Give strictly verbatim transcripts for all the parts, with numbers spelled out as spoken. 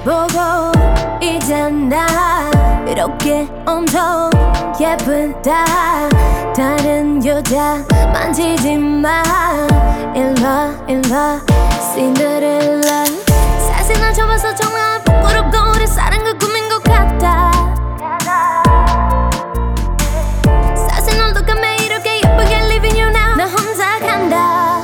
보고 이제 나 이렇게 엄청 예쁘다. 다른 여자 만지지 마. 일로 일로 신데렐라. 사실 날 접어서 정말 부끄럽고 우리 사는 그 꿈인 것 같아. 사실 널 독감에 이렇게 예쁘게 living you now. 나 혼자 간다.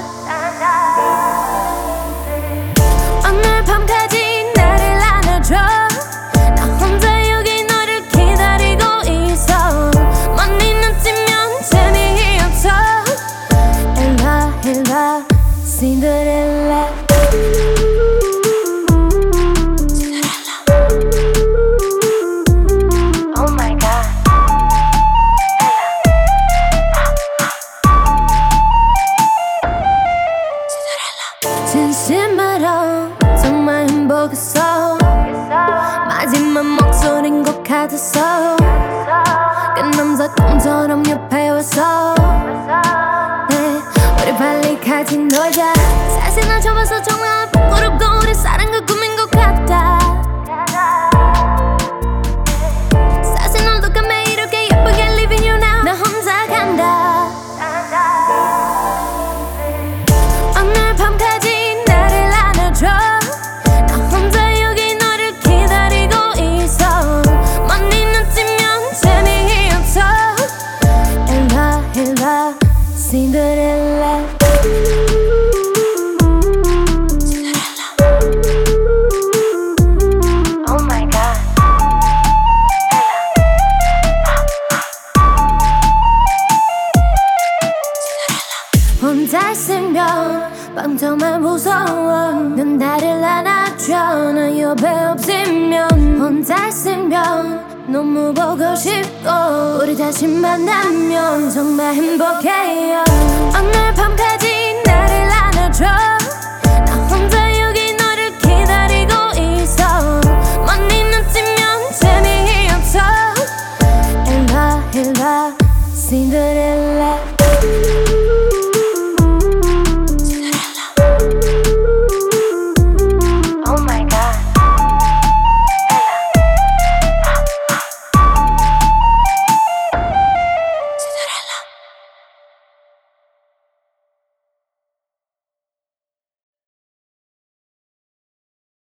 오늘 밤까지 나를 안아줘. 나 혼자 여기 너를 기다리고 있어. 많이 늦으면 재미없어. 일로 일로 신데렐라. 진심으로 정말 행복했어. 마지막 목소린 것 같았어. 그 남자 꿈처럼 옆에 왔어. 네, 우리 빨리 같이 놀자. 사실 날 접어서 정말 부끄럽고 우리 사는 그 꿈인 것 같아. 사실 널 독감에 이렇게 예쁘게 living you now. 나 혼자 간다. 오늘 밤까지 나를 안아줘. 나 혼자 여기 너를 기다리고 있어. 많이 늦으면 재미없어. 일로 일로 신데렐라. 혼자 있으면 밤 정말 무서워. 넌 나를 안아줘. 나 옆에 없으면 혼자 있으면 너무 보고 싶고 우리 다시 만나면 정말 행복해요. 오늘 밤까지 나를 안아줘.